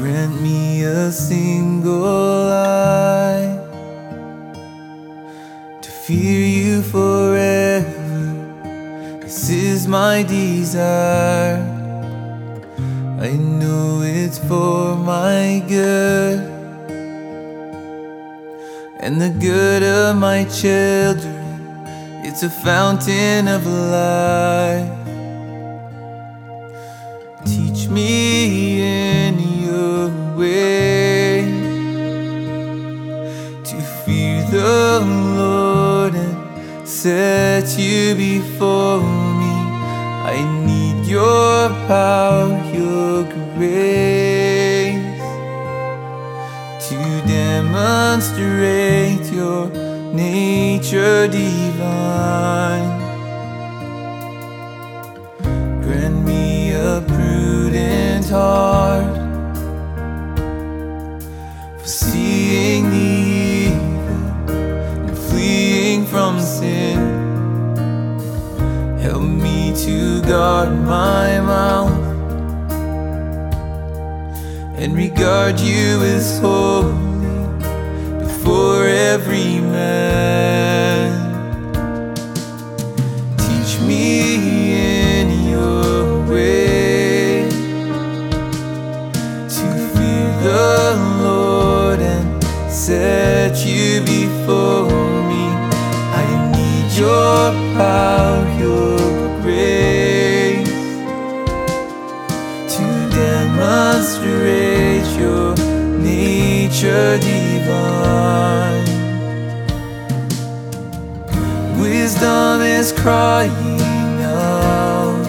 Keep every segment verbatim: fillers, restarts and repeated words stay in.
Grant me a single eye to fear you forever. This is my desire. I know it's for my good and the good of my children. It's a fountain of life. Teach me in your way to fear the Lord and set you before me. I need your power, your grace to demonstrate your nature divine. Grant me a prudent heart for seeing the evil and fleeing from sin. Help me to guard my mouth and regard you as holy before every man. Teach me in your way to fear the Lord and set you before me. I need your power, your grace to demonstrate your nature divine. Wisdom is crying out,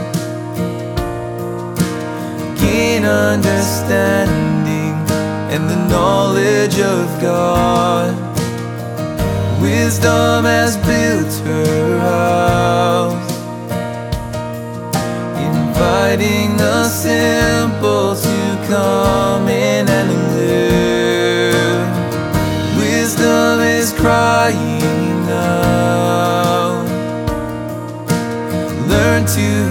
gain understanding and the knowledge of God. Wisdom has built her house, inviting the simple to come in and live. Wisdom is crying out, learn to